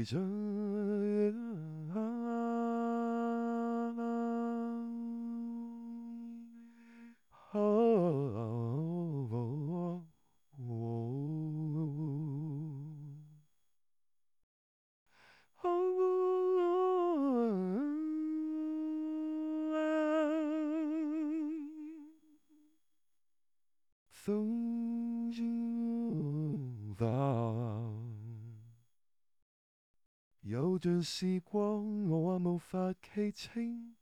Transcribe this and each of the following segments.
着有段時光，我無法記清，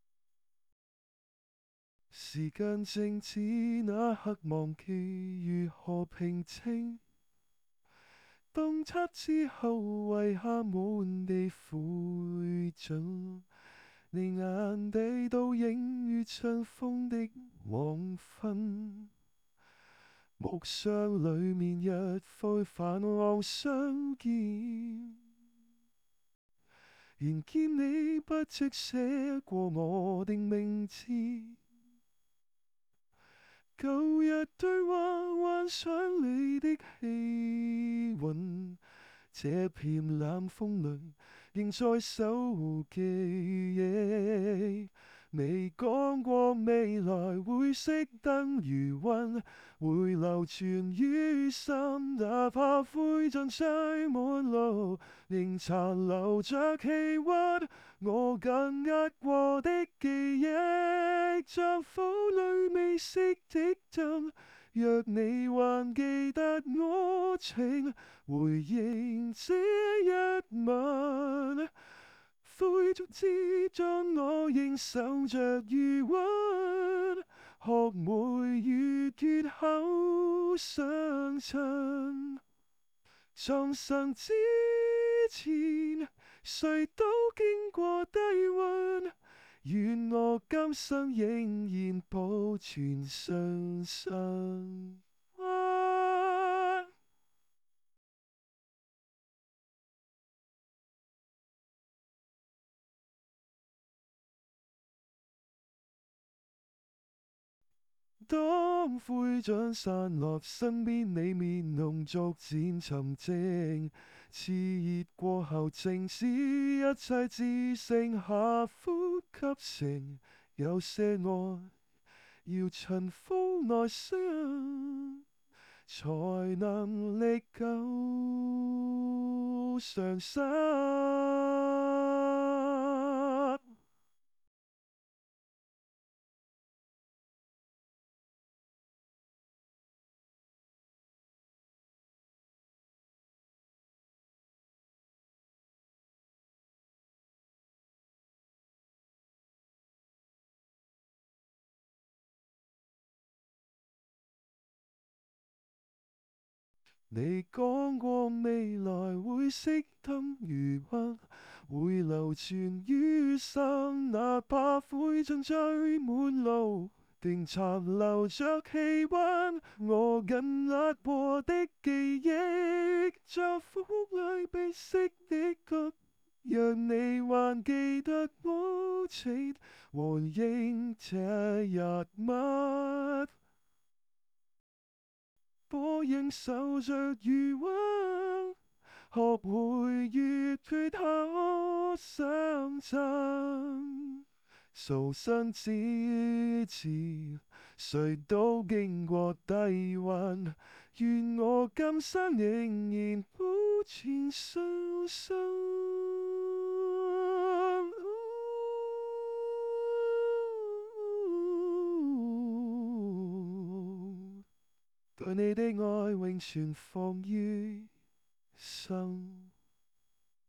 時間靜止那刻，忘記如何平靜。當測之後，遺下滿地灰燼，你眼底倒映於塵封的黃昏。木箱裡面一塊泛黃相見，然見你不即寫過我的名字。舊日對話，幻想裡的氣韻，這片冷風裡仍在手記憶。未講過未來會熄燈如雲，會流傳於心，哪怕灰燼載滿路，仍殘留着氣溫。我緊握過的記憶，像府裡未熄的燈。若你還記得我，請回應這一吻。灰燼之中，我仍守着餘溫，學會與缺口相襯。葬身之前，誰都經過低溫，願我今生仍然保存雙生。當灰燼散落，身邊你面容逐漸沉靜，熾熱過後靜止，一切只剩下呼吸聲。有些愛要塵封內心，才能歷久常新。你講過未來會熄燈如雲，會流傳於心，哪怕灰燼載滿路，定殘留着氣溫。我緊握過的記憶，像府裡被熄的燈。若你還記得我，請回應這一吻。我仍守着餘溫，學會與缺口相襯。數生之前，誰都經過低溫，願我今生仍然保存雙生。對你的愛永存放於心。